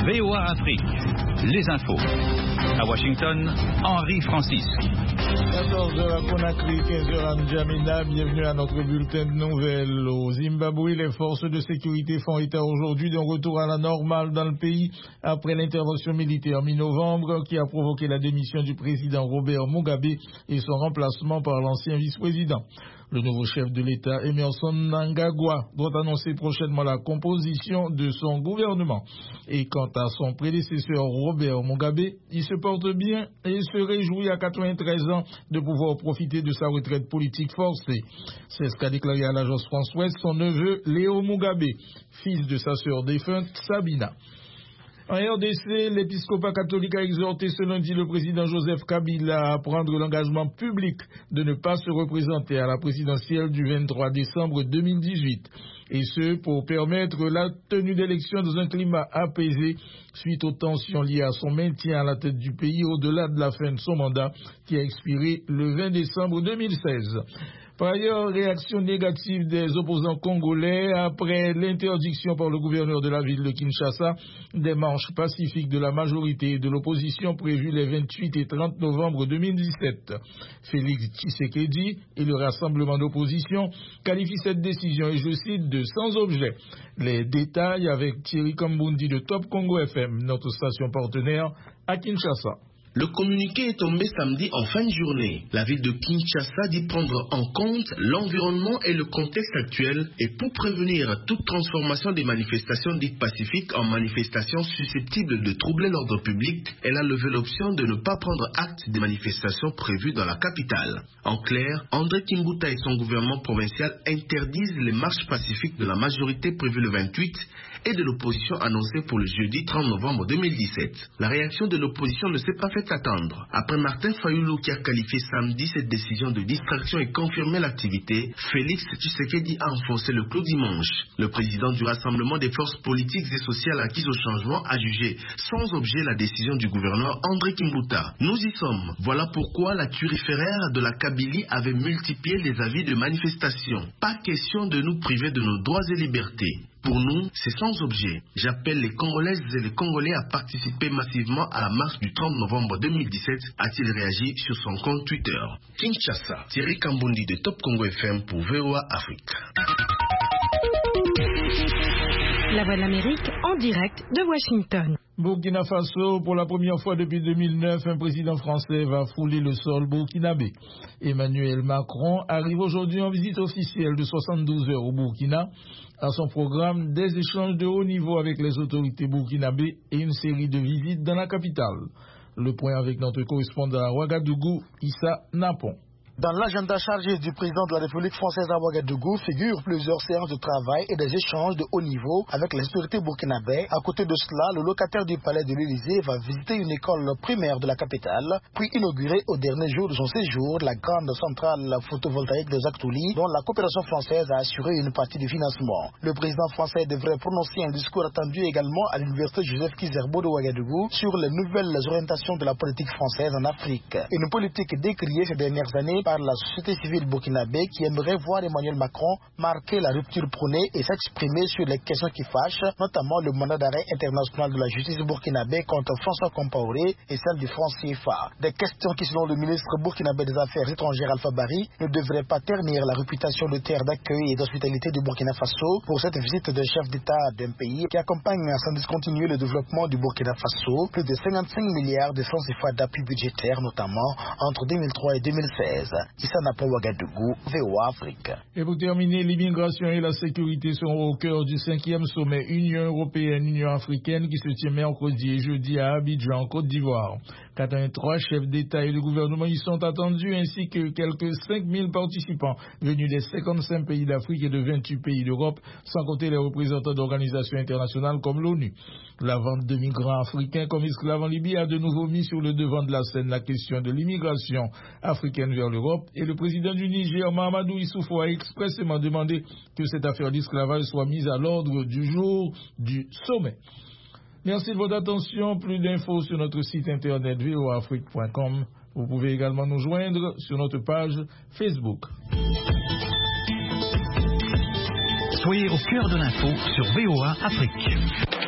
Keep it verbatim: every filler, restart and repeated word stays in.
V O A Afrique, les infos. À Washington, Henri Francis. quatorze heures à Conakry, quinze heures à N'Djamena. Bienvenue à notre bulletin de nouvelles. Au Zimbabwe, les forces de sécurité font état aujourd'hui d'un retour à la normale dans le pays après l'intervention militaire mi-novembre qui a provoqué la démission du président Robert Mugabe et son remplacement par l'ancien vice-président. Le nouveau chef de l'État, Emmerson Mnangagwa, doit annoncer prochainement la composition de son gouvernement. Et quant à son prédécesseur Robert Mugabe, il se porte bien et se réjouit à quatre-vingt-treize ans de pouvoir profiter de sa retraite politique forcée. C'est ce qu'a déclaré à l'agence France-Ouest son neveu Léo Mugabe, fils de sa sœur défunte Sabina. En R D C, l'épiscopat catholique a exhorté ce lundi le président Joseph Kabila à prendre l'engagement public de ne pas se représenter à la présidentielle du vingt-trois décembre deux mille dix-huit. Et ce, pour permettre la tenue d'élections dans un climat apaisé suite aux tensions liées à son maintien à la tête du pays au-delà de la fin de son mandat qui a expiré le vingt décembre deux mille seize. Par ailleurs, réaction négative des opposants congolais après l'interdiction par le gouverneur de la ville de Kinshasa des marches pacifiques de la majorité et de l'opposition prévues les vingt-huit et trente novembre deux mille dix-sept. Félix Tshisekedi et le rassemblement d'opposition qualifient cette décision, et je cite, de sans objet. Les détails avec Thierry Kambundi de Top Congo F M, notre station partenaire à Kinshasa. Le communiqué est tombé samedi en fin de journée. La ville de Kinshasa dit prendre en compte l'environnement et le contexte actuel et pour prévenir toute transformation des manifestations dites pacifiques en manifestations susceptibles de troubler l'ordre public, elle a levé l'option de ne pas prendre acte des manifestations prévues dans la capitale. En clair, André Kimbuta et son gouvernement provincial interdisent les marches pacifiques de la majorité prévues le vingt-huit et de l'opposition annoncée pour le jeudi trente novembre deux mille dix-sept. La réaction de l'opposition ne s'est pas fait attendre. Après Martin Fayulu qui a qualifié samedi cette décision de distraction et confirmé l'activité, Félix Tshisekedi a enfoncé le clou dimanche. Le président du Rassemblement des forces politiques et sociales acquises au changement a jugé sans objet la décision du gouverneur André Kimbuta. Nous y sommes. Voilà pourquoi la turiféraire de la Kabylie avait multiplié les avis de manifestation. Pas question de nous priver de nos droits et libertés. Pour nous, c'est sans objet. J'appelle les Congolaises et les Congolais à participer massivement à la marche du trente novembre deux mille dix-sept, a-t-il réagi sur son compte Twitter. Kinshasa, Thierry Kambundi de Top Congo F M pour V O A Afrique. La Voix de l'Amérique en direct de Washington. Burkina Faso, pour la première fois depuis deux mille neuf, un président français va fouler le sol burkinabé. Emmanuel Macron arrive aujourd'hui en visite officielle de soixante-douze heures au Burkina. À son programme, des échanges de haut niveau avec les autorités burkinabées et une série de visites dans la capitale. Le point avec notre correspondant à Ouagadougou, Issa Napon. Dans l'agenda chargé du président de la République française à Ouagadougou figurent plusieurs séances de travail et des échanges de haut niveau avec les autorités burkinabées. À côté de cela, le locataire du palais de l'Élysée va visiter une école primaire de la capitale, puis inaugurer au dernier jour de son séjour la grande centrale photovoltaïque de Zaktouli, dont la coopération française a assuré une partie du financement. Le président français devrait prononcer un discours attendu également à l'université Joseph Kizerbo de Ouagadougou sur les nouvelles orientations de la politique française en Afrique. Une politique décriée ces dernières années par la société civile burkinabé qui aimerait voir Emmanuel Macron marquer la rupture prônée et s'exprimer sur les questions qui fâchent, notamment le mandat d'arrêt international de la justice burkinabé contre François Compaoré et celle du franc C F A. Des questions qui, selon le ministre burkinabé des Affaires étrangères Alpha Bari, ne devraient pas ternir la réputation de terre d'accueil et d'hospitalité du Burkina Faso pour cette visite de chef d'État d'un pays qui accompagne sans discontinuer le développement du Burkina Faso, plus de cinquante-cinq milliards de francs C F A d'appui budgétaire, notamment entre deux mille trois et deux mille seize. Issa Napon, Ouagadougou, V O A Afrique. Et pour terminer, l'immigration et la sécurité seront au cœur du cinquième sommet Union européenne-Union africaine qui se tient mercredi et jeudi à Abidjan, en Côte d'Ivoire. quatre-vingt-trois chefs d'État et de gouvernement y sont attendus, ainsi que quelques cinq mille participants venus des cinquante-cinq pays d'Afrique et de vingt-huit pays d'Europe, sans compter les représentants d'organisations internationales comme l'ONU. La vente de migrants africains comme esclaves en Libye a de nouveau mis sur le devant de la scène la question de l'immigration africaine vers l'Europe, et le président du Niger, Mahamadou Issoufou, a expressément demandé que cette affaire d'esclavage soit mise à l'ordre du jour du sommet. Merci de votre attention. Plus d'infos sur notre site internet v o a afrique point com. Vous pouvez également nous joindre sur notre page Facebook. Soyez au cœur de l'info sur V O A Afrique.